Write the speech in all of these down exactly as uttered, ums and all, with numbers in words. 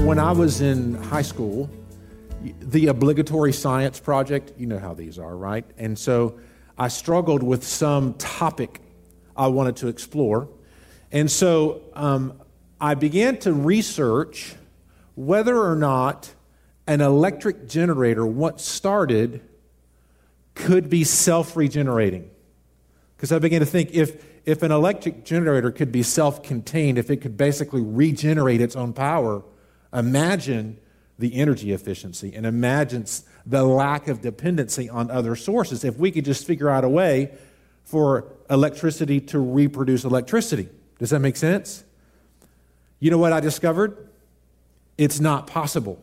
when I was in high school, the obligatory science project, you know how these are, right? And so I struggled with some topic I wanted to explore. And so um, I began to research whether or not an electric generator, once started, could be self-regenerating. Because I began to think, if, if an electric generator could be self-contained, if it could basically regenerate its own power, imagine the energy efficiency and imagine the lack of dependency on other sources if we could just figure out a way for electricity to reproduce electricity. Does that make sense? You know what I discovered? It's not possible.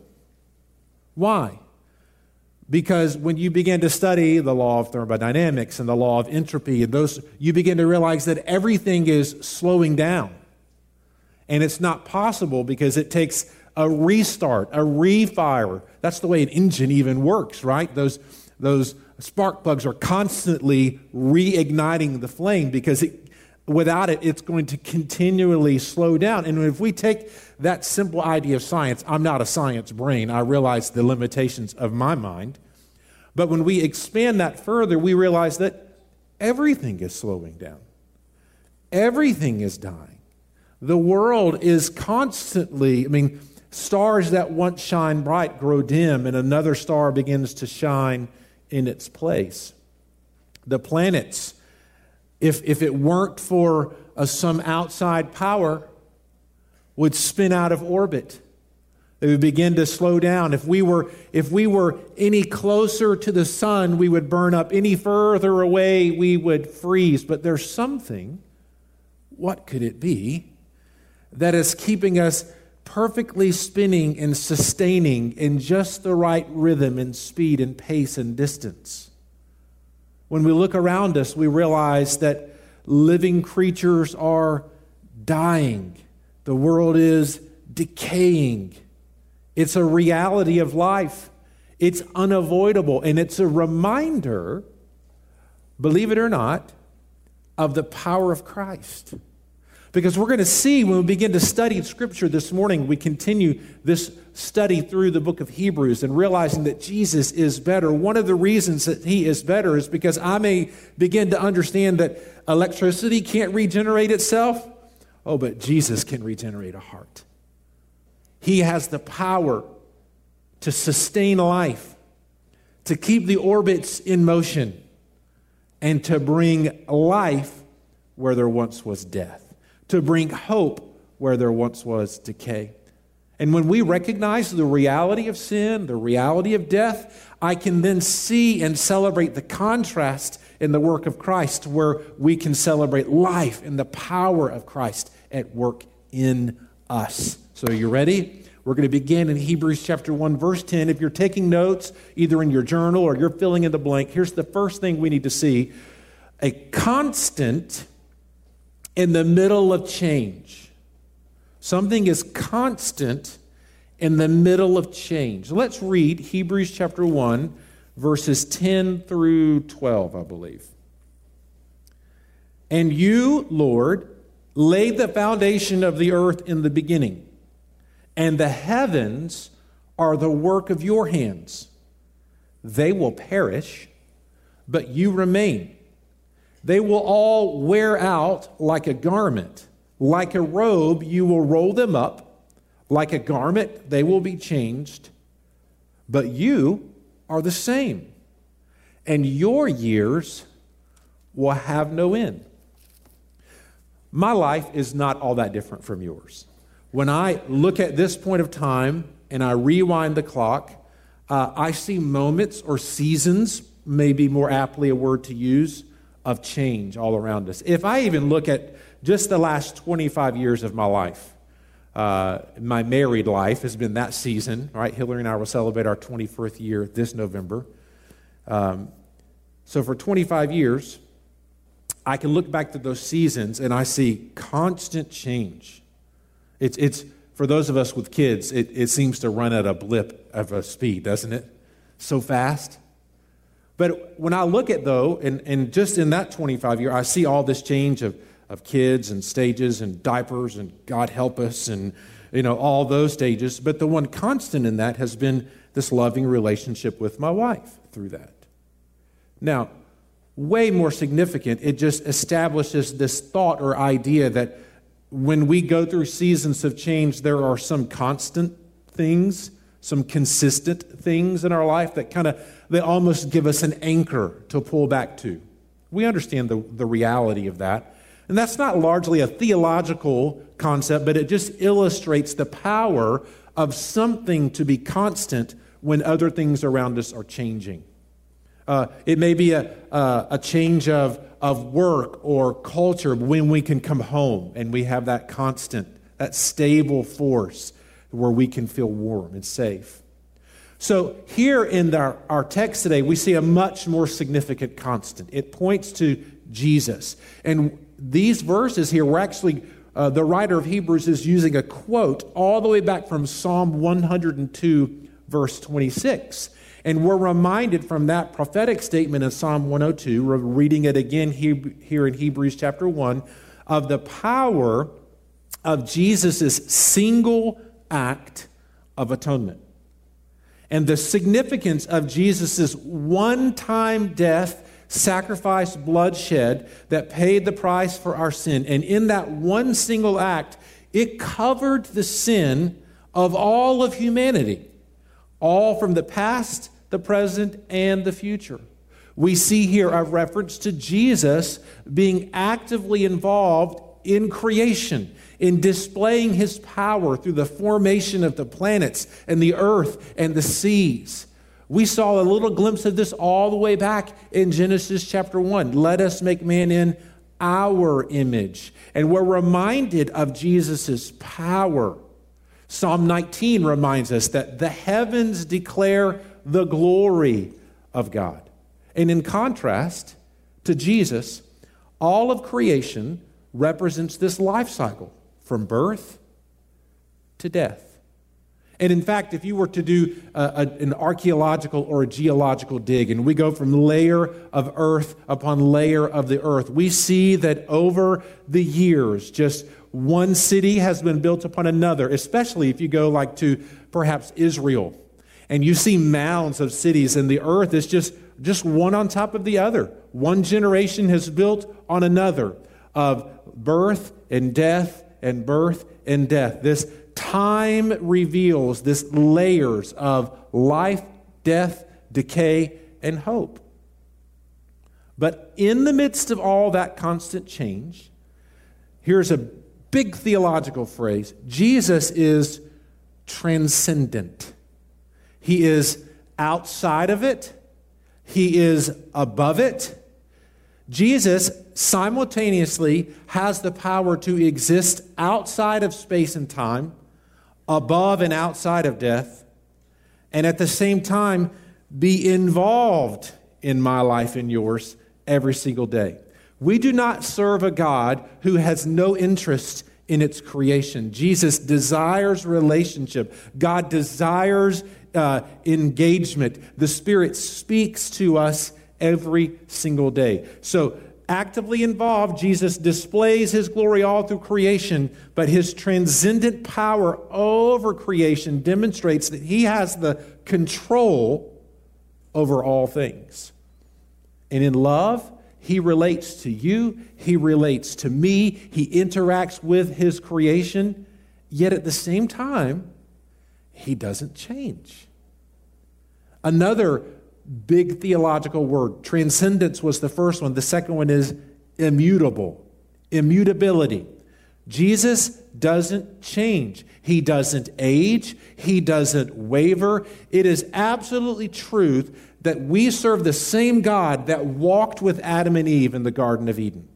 Why? Because when you begin to study the law of thermodynamics and the law of entropy, and those, you begin to realize that everything is slowing down. And it's not possible because it takes a restart, a refire. That's the way an engine even works, right? Those, those spark plugs are constantly reigniting the flame because it, without it, it's going to continually slow down. And if we take that simple idea of science, I'm not a science brain. I realize the limitations of my mind. But when we expand that further, we realize that everything is slowing down. Everything is dying. The world is constantly, I mean, stars that once shine bright grow dim, and another star begins to shine in its place. The planets, if, if it weren't for uh, some outside power, would spin out of orbit. They would begin to slow down. If we were, if we were any closer to the sun, we would burn up. Any further away, we would freeze. But there's something, what could it be, that is keeping us perfectly spinning and sustaining in just the right rhythm and speed and pace and distance. When we look around us, we realize that living creatures are dying. The world is decaying. It's a reality of life. It's unavoidable, and it's a reminder, believe it or not, of the power of Christ. Because we're going to see when we begin to study Scripture this morning, we continue this study through the book of Hebrews and realizing that Jesus is better. One of the reasons that he is better is because I may begin to understand that electricity can't regenerate itself. Oh, but Jesus can regenerate a heart. He has the power to sustain life, to keep the orbits in motion, and to bring life where there once was death. To bring hope where there once was decay. And when we recognize the reality of sin, the reality of death, I can then see and celebrate the contrast in the work of Christ, where we can celebrate life and the power of Christ at work in us. So are you ready? We're going to begin in Hebrews chapter one, verse ten. If you're taking notes, either in your journal or you're filling in the blank, here's the first thing we need to see. A constant in the middle of change. Something is constant in the middle of change. Let's read Hebrews chapter one, verses ten through twelve, I believe. And you, Lord, laid the foundation of the earth in the beginning, and the heavens are the work of your hands. They will perish, but you remain. They will all wear out like a garment. Like a robe, you will roll them up. Like a garment, they will be changed. But you are the same, and your years will have no end. My life is not all that different from yours. When I look at this point of time and I rewind the clock, uh, I see moments or seasons, maybe more aptly a word to use, of change all around us. If I even look at just the last twenty-five years of my life, uh, my married life has been that season, right? Hillary and I will celebrate our twenty-first year this November. Um, so for twenty-five years, I can look back to those seasons and I see constant change. It's, it's for those of us with kids, it, it seems to run at a blip of a speed, doesn't it? So fast. But when I look at, though, and, and just in that twenty-five year, I see all this change of, of kids and stages and diapers and God help us and you know, all those stages. But the one constant in that has been this loving relationship with my wife through that. Now, way more significant, it just establishes this thought or idea that when we go through seasons of change, there are some constant things, some consistent things in our life that kind of, they almost give us an anchor to pull back to. We understand the, the reality of that. And that's not largely a theological concept, but it just illustrates the power of something to be constant when other things around us are changing. Uh, it may be a, a, a change of, of work or culture when we can come home and we have that constant, that stable force where we can feel warm and safe. So here in our, our text today, we see a much more significant constant. It points to Jesus. And these verses here, we're actually, uh, the writer of Hebrews is using a quote all the way back from Psalm one hundred two, verse twenty-six. And we're reminded from that prophetic statement in Psalm one oh two, we're reading it again here in Hebrews chapter one, of the power of Jesus' single act of atonement. And the significance of Jesus' one-time death, sacrifice, bloodshed that paid the price for our sin. And in that one single act, it covered the sin of all of humanity, all from the past, the present, and the future. We see here a reference to Jesus being actively involved in creation, in displaying his power through the formation of the planets and the earth and the seas. We saw a little glimpse of this all the way back in Genesis chapter one. Let us make man in our image. And we're reminded of Jesus' power. Psalm nineteen reminds us that the heavens declare the glory of God. And in contrast to Jesus, all of creation represents this life cycle from birth to death. And in fact, if you were to do a, a, an archaeological or a geological dig, and we go from layer of earth upon layer of the earth, we see that over the years, just one city has been built upon another, especially if you go like to perhaps Israel, and you see mounds of cities, and the earth is just, just one on top of the other. One generation has built on another of birth and death and birth and death. This time reveals this layers of life, death, decay, and hope. But in the midst of all that constant change, here's a big theological phrase. Jesus is transcendent. He is outside of it. He is above it. Jesus simultaneously has the power to exist outside of space and time, above and outside of death, and at the same time be involved in my life and yours every single day. We do not serve a God who has no interest in its creation. Jesus desires relationship. God desires uh, engagement. The Spirit speaks to us every single day. So actively involved, Jesus displays his glory all through creation, but his transcendent power over creation demonstrates that he has the control over all things. And in love, he relates to you, he relates to me, he interacts with his creation, yet at the same time, he doesn't change. Another big theological word, transcendence was the first one. The second one is immutable, immutability. Jesus doesn't change. He doesn't age. He doesn't waver. It is absolutely truth that we serve the same God that walked with Adam and Eve in the Garden of Eden.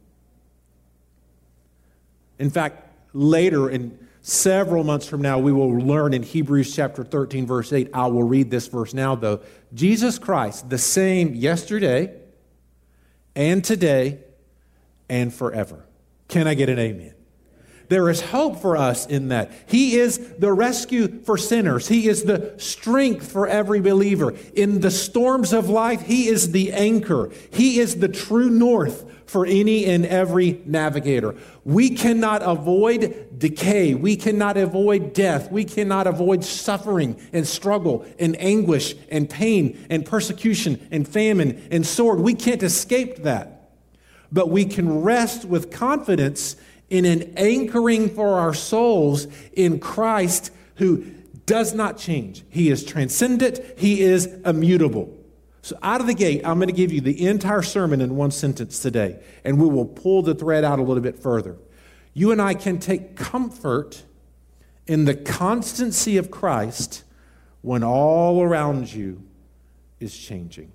In fact, later, in several months from now, we will learn in Hebrews chapter thirteen, verse eight. I will read this verse now, though. Jesus Christ, the same yesterday and today and forever. Can I get an amen? there is hope for us in that. He is the rescue for sinners. He is the strength for every believer. In the storms of life, He is the anchor. He is the true north for any and every navigator. We cannot avoid decay. We cannot avoid death. We cannot avoid suffering and struggle and anguish and pain and persecution and famine and sword. We can't escape that. But we can rest with confidence in an anchoring for our souls in Christ, who does not change. He is transcendent. He is immutable. So out of the gate, I'm going to give you the entire sermon in one sentence today, and we will pull the thread out a little bit further. You and I can take comfort in the constancy of Christ when all around you is changing.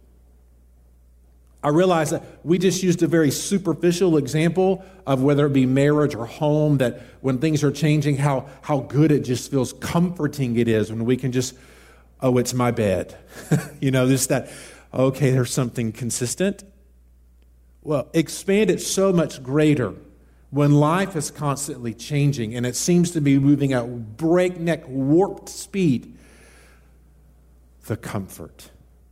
I realize that we just used a very superficial example of whether it be marriage or home, that when things are changing, how, how good it just feels comforting it is when we can just, oh, it's my bed. you know, just that, okay, there's something consistent. Well, expand it so much greater when life is constantly changing and it seems to be moving at breakneck, warped speed. The comfort,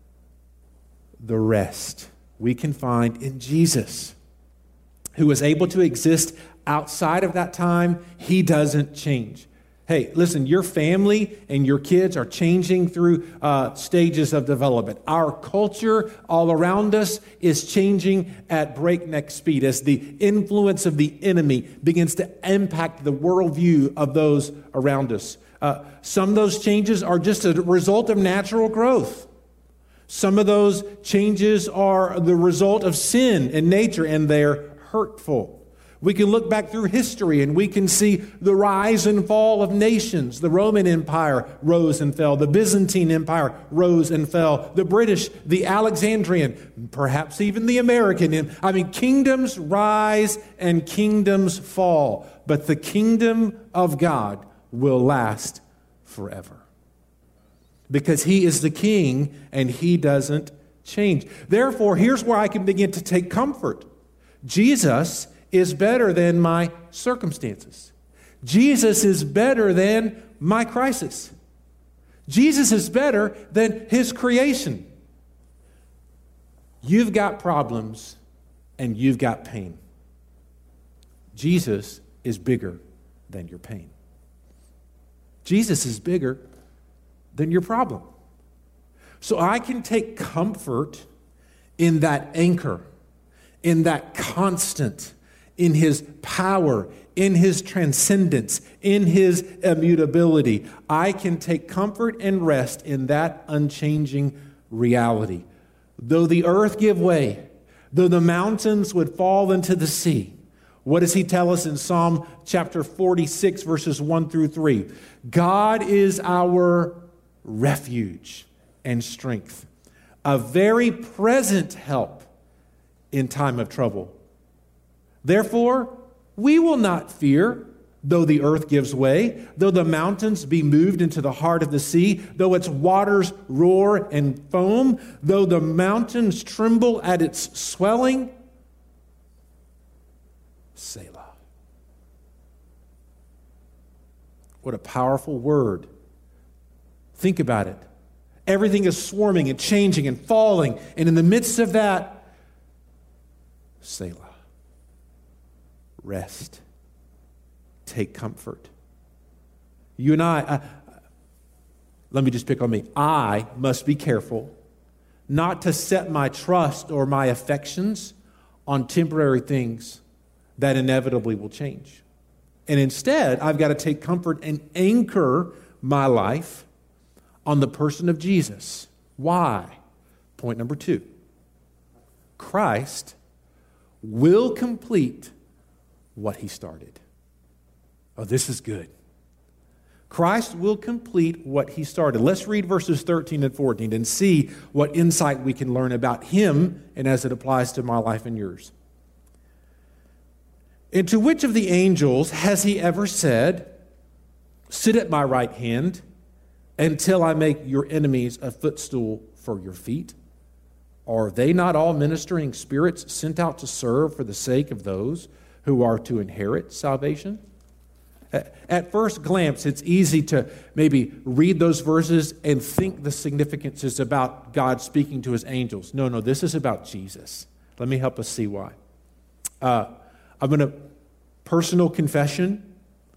the rest we can find in Jesus, who is able to exist outside of that time. He doesn't change. Hey, listen, your family and your kids are changing through uh, stages of development. Our culture all around us is changing at breakneck speed as the influence of the enemy begins to impact the worldview of those around us. Uh, some of those changes are just a result of natural growth. Some of those changes are the result of sin in nature, and they're hurtful. We can look back through history and we can see the rise and fall of nations. The Roman Empire rose and fell. The Byzantine Empire rose and fell. The British, the Alexandrian, perhaps even the American. I mean, kingdoms rise and kingdoms fall, but the kingdom of God will last forever. Because He is the King and He doesn't change. Therefore, here's where I can begin to take comfort. Jesus is better than my circumstances. Jesus is better than my crisis. Jesus is better than His creation. You've got problems and you've got pain. Jesus is bigger than your pain. Jesus is bigger than your problem. So I can take comfort in that anchor, in that constant, in His power, in His transcendence, in His immutability. I can take comfort and rest in that unchanging reality. Though the earth give way, though the mountains would fall into the sea, what does He tell us in Psalm chapter forty-six, verses one through three? God is our refuge and strength, a very present help in time of trouble. Therefore, we will not fear, though the earth gives way, though the mountains be moved into the heart of the sea, though its waters roar and foam, though the mountains tremble at its swelling. Selah. What a powerful word. Think about it. Everything is swarming and changing and falling, and in the midst of that, Selah. Rest. Take comfort. You and I, I, let me just pick on me. I must be careful not to set my trust or my affections on temporary things that inevitably will change. And instead, I've got to take comfort and anchor my life on the person of Jesus. Why? Point number two. Christ will complete what He started. Oh, this is good. Christ will complete what He started. Let's read verses thirteen and fourteen and see what insight we can learn about Him and as it applies to my life and yours. And to which of the angels has He ever said, "Sit at my right hand until I make your enemies a footstool for your feet"? Are they not all ministering spirits sent out to serve for the sake of those who are to inherit salvation? At first glance, it's easy to maybe read those verses and think the significance is about God speaking to his angels. No, no, this is about Jesus. Let me help us see why. Uh, I'm going to, personal confession,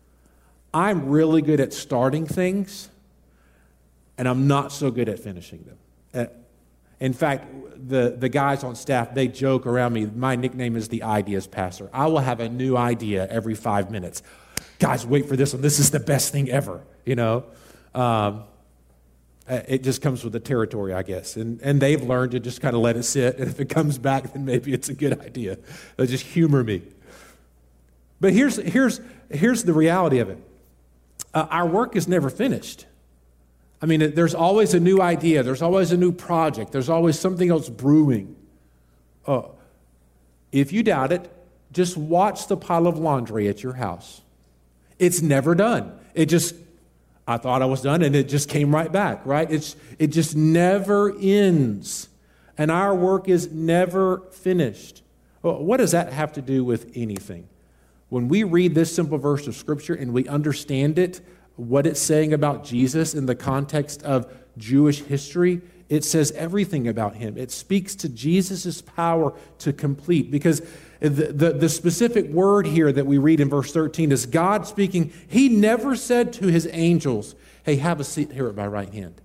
I'm really good at starting things, and I'm not so good at finishing them. Uh, in fact, the, the guys on staff, they joke around me. My nickname is the Ideas Pastor. I will have a new idea every five minutes. Guys, wait for this one. This is the best thing ever, you know. Um, it just comes with the territory, I guess. And and they've learned to just kind of let it sit. And if it comes back, then maybe it's a good idea. They'll just humor me. But here's, here's, here's the reality of it. Uh, our work is never finished. I mean, it, there's always a new idea. There's always a new project. There's always something else brewing. Oh, if you doubt it, just watch the pile of laundry at your house. It's never done. It just, I thought I was done, and it just came right back, right? It's It just never ends. And our work is never finished. Well, what does that have to do with anything? When we read this simple verse of Scripture and we understand it, what it's saying about Jesus in the context of Jewish history, it says everything about him. It speaks to Jesus' power to complete, because the, the, the specific word here that we read in verse thirteen is God speaking. He never said to his angels, hey, have a seat here at my right hand.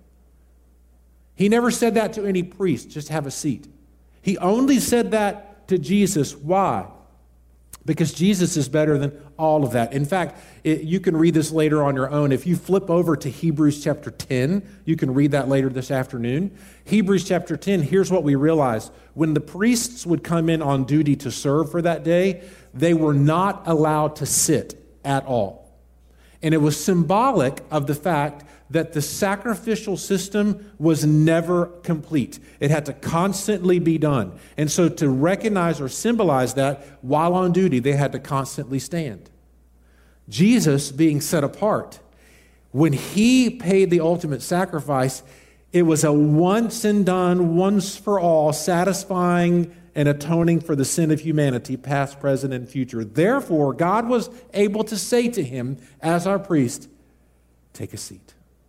He never said that to any priest, just have a seat. He only said that to Jesus. Why? Because Jesus is better than all of that. In fact, it, you can read this later on your own. If you flip over to Hebrews chapter ten, you can read that later this afternoon. Hebrews chapter ten, here's what we realize. When the priests would come in on duty to serve for that day, they were not allowed to sit at all. And it was symbolic of the fact that the sacrificial system was never complete. It had to constantly be done. And so to recognize or symbolize that, while on duty, they had to constantly stand. Jesus being set apart, when he paid the ultimate sacrifice, it was a once and done, once for all, satisfying and atoning for the sin of humanity, past, present, and future. Therefore, God was able to say to him, as our priest, take a seat.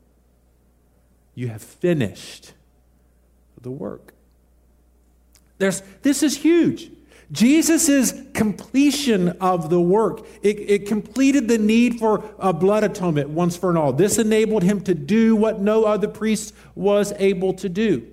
You have finished the work. There's, this is huge. Jesus' completion of the work, it, it completed the need for a blood atonement once for all. This enabled him to do what no other priest was able to do.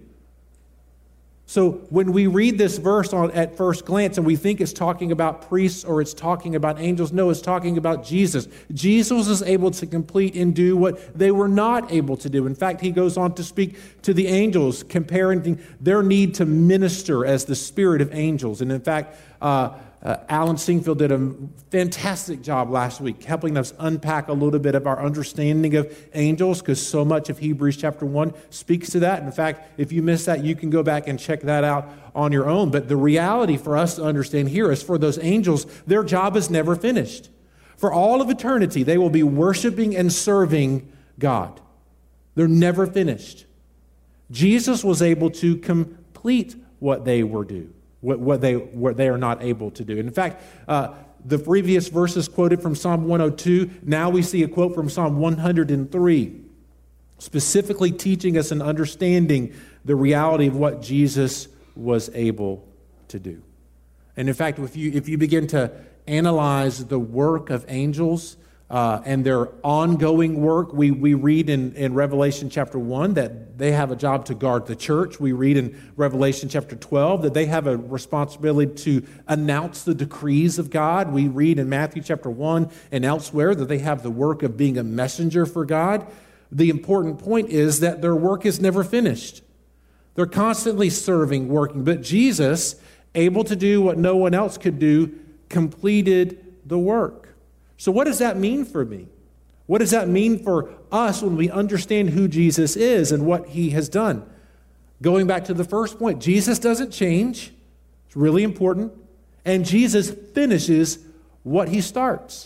So when we read this verse on, at first glance and we think it's talking about priests or it's talking about angels, no, it's talking about Jesus. Jesus is able to complete and do what they were not able to do. In fact, he goes on to speak to the angels, comparing their need to minister as the spirit of angels. And in fact, uh, uh, Alan Singfield did a fantastic job last week helping us unpack a little bit of our understanding of angels, because so much of Hebrews chapter one speaks to that. In fact, if you missed that, you can go back and check that out on your own. But the reality for us to understand here is for those angels, their job is never finished. For all of eternity, they will be worshiping and serving God. They're never finished. Jesus was able to complete what they were due. What, what they what they are not able to do. In fact, uh, the previous verses quoted from Psalm one oh two, now we see a quote from Psalm one hundred three, specifically teaching us and understanding the reality of what Jesus was able to do. And in fact, if you if you begin to analyze the work of angels uh, and their ongoing work, we, we read in, in Revelation chapter one that they have a job to guard the church. We read in Revelation chapter twelve that they have a responsibility to announce the decrees of God. We read in Matthew chapter one and elsewhere that they have the work of being a messenger for God. The important point is that their work is never finished. They're constantly serving, working. But Jesus, able to do what no one else could do, completed the work. So what does that mean for me? What does that mean for us when we understand who Jesus is and what he has done? Going back to the first point, Jesus doesn't change. It's really important. And Jesus finishes what he starts.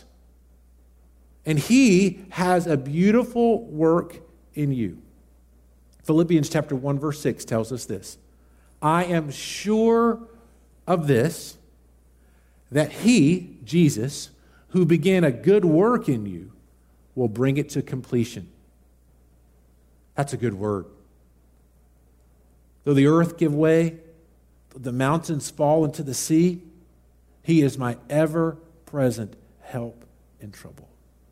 And he has a beautiful work in you. Philippians chapter one verse six tells us this. I am sure of this, that he, Jesus, who began a good work in you, will bring it to completion. That's a good word. Though the earth give way, though the mountains fall into the sea, he is my ever-present help in trouble.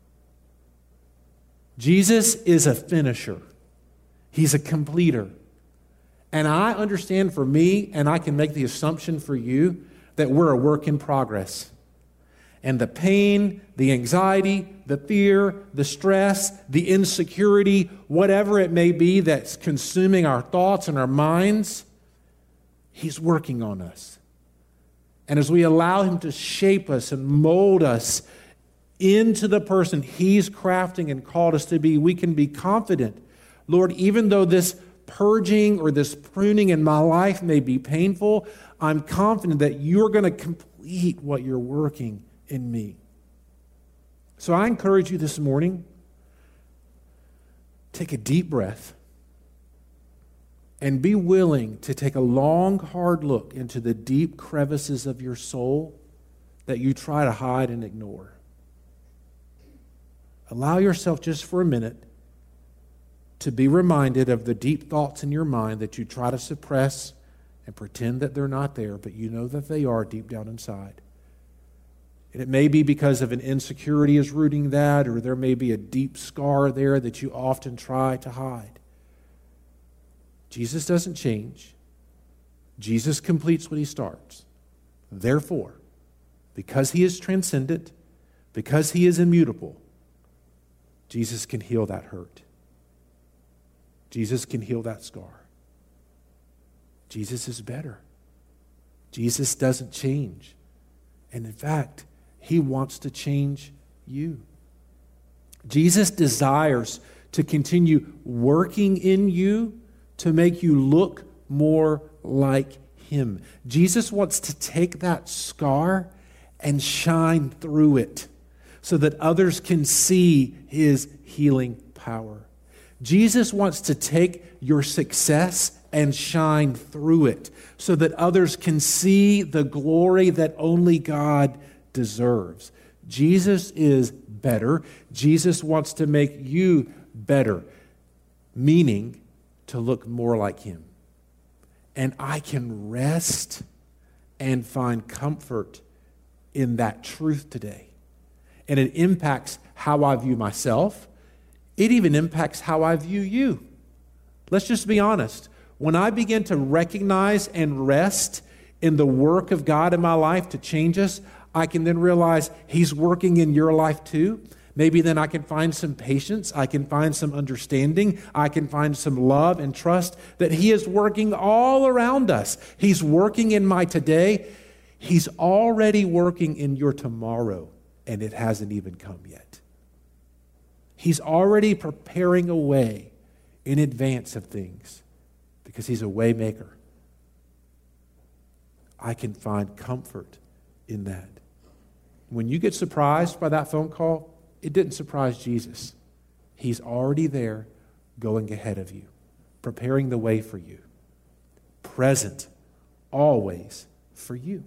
Jesus is a finisher. He's a completer. And I understand for me, and I can make the assumption for you, that we're a work in progress. And the pain, the anxiety, the fear, the stress, the insecurity, whatever it may be that's consuming our thoughts and our minds, he's working on us. And as we allow him to shape us and mold us into the person he's crafting and called us to be, we can be confident, Lord, even though this purging or this pruning in my life may be painful, I'm confident that you're going to complete what you're working in me. So I encourage you this morning, take a deep breath and be willing to take a long, hard look into the deep crevices of your soul that you try to hide and ignore. Allow yourself just for a minute to be reminded of the deep thoughts in your mind that you try to suppress and pretend that they're not there, but you know that they are deep down inside. And it may be because of an insecurity is rooting that, or there may be a deep scar there that you often try to hide. Jesus doesn't change. Jesus completes what he starts. Therefore, because he is transcendent, because he is immutable, Jesus can heal that hurt. Jesus can heal that scar. Jesus is better. Jesus doesn't change. And in fact, he wants to change you. Jesus desires to continue working in you to make you look more like him. Jesus wants to take that scar and shine through it so that others can see his healing power. Jesus wants to take your success and shine through it so that others can see the glory that only God deserves. Jesus is better. Jesus wants to make you better, meaning to look more like him. And I can rest and find comfort in that truth today. And it impacts how I view myself. It even impacts how I view you. Let's just be honest. When I begin to recognize and rest in the work of God in my life to change us, I can then realize he's working in your life too. Maybe then I can find some patience. I can find some understanding. I can find some love and trust that he is working all around us. He's working in my today. He's already working in your tomorrow, and it hasn't even come yet. He's already preparing a way in advance of things because he's a way maker. I can find comfort in that. When you get surprised by that phone call, it didn't surprise Jesus. He's already there going ahead of you, preparing the way for you, present always for you.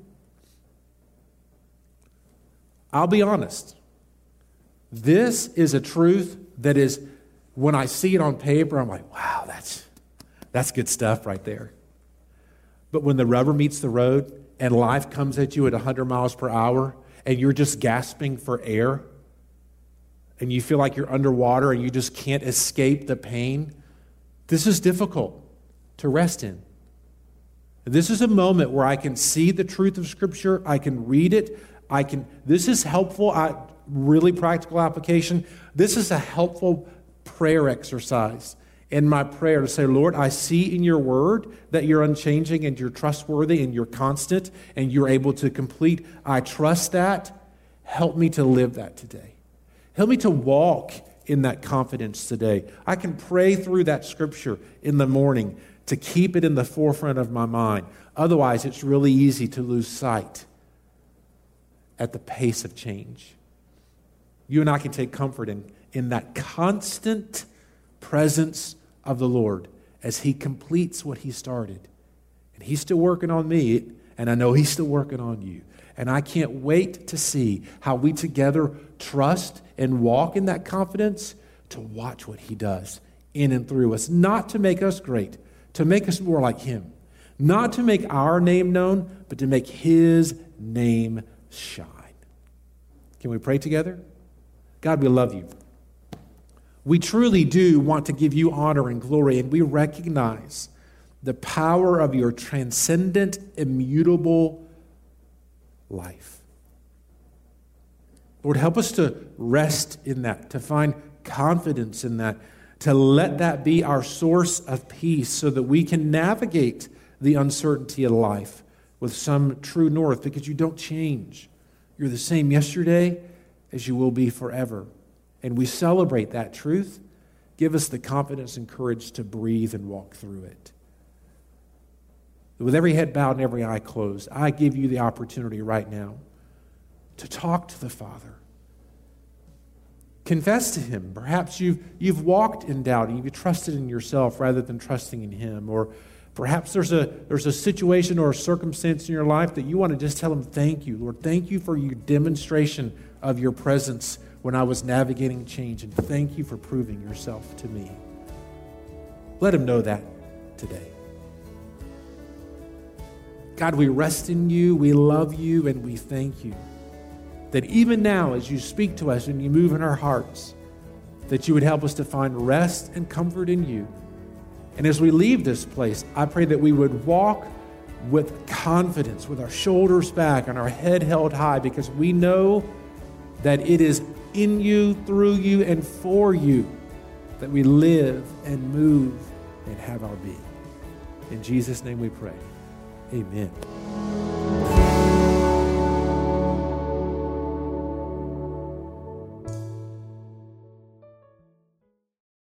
I'll be honest. This is a truth that is, when I see it on paper, I'm like, wow, that's, that's good stuff right there. But when the rubber meets the road and life comes at you at one hundred miles per hour and you're just gasping for air and you feel like you're underwater and you just can't escape the pain, this is difficult to rest in. This is a moment where I can see the truth of Scripture. I can read it. I can. This is helpful. I, really practical application. This is a helpful prayer exercise in my prayer to say, Lord, I see in your word that you're unchanging and you're trustworthy and you're constant and you're able to complete. I trust that. Help me to live that today. Help me to walk in that confidence today. I can pray through that scripture in the morning to keep it in the forefront of my mind. Otherwise, it's really easy to lose sight at the pace of change. You and I can take comfort in, in that constant presence of the Lord as he completes what he started. And he's still working on me, and I know he's still working on you. And I can't wait to see how we together trust and walk in that confidence to watch what he does in and through us, not to make us great, to make us more like him, not to make our name known, but to make his name shine. Can we pray together? God, we love you. We truly do want to give you honor and glory, and we recognize the power of your transcendent, immutable life. Lord, help us to rest in that, to find confidence in that, to let that be our source of peace so that we can navigate the uncertainty of life with some true north, because you don't change. You're the same yesterday as you will be forever. And we celebrate that truth. Give us the confidence and courage to breathe and walk through it. With every head bowed and every eye closed, I give you the opportunity right now to talk to the Father. Confess to him. Perhaps you've, you've walked in doubt and you've trusted in yourself rather than trusting in him. Or perhaps there's a, there's a situation or a circumstance in your life that you want to just tell him, thank you, Lord. Thank you for your demonstration of your presence when I was navigating change. And thank you for proving yourself to me. Let him know that today. God, we rest in you, we love you, and we thank you that even now as you speak to us and you move in our hearts, that you would help us to find rest and comfort in you. And as we leave this place, I pray that we would walk with confidence, with our shoulders back and our head held high, because we know that it is in you, through you, and for you that we live and move and have our being. In Jesus' name we pray. Amen.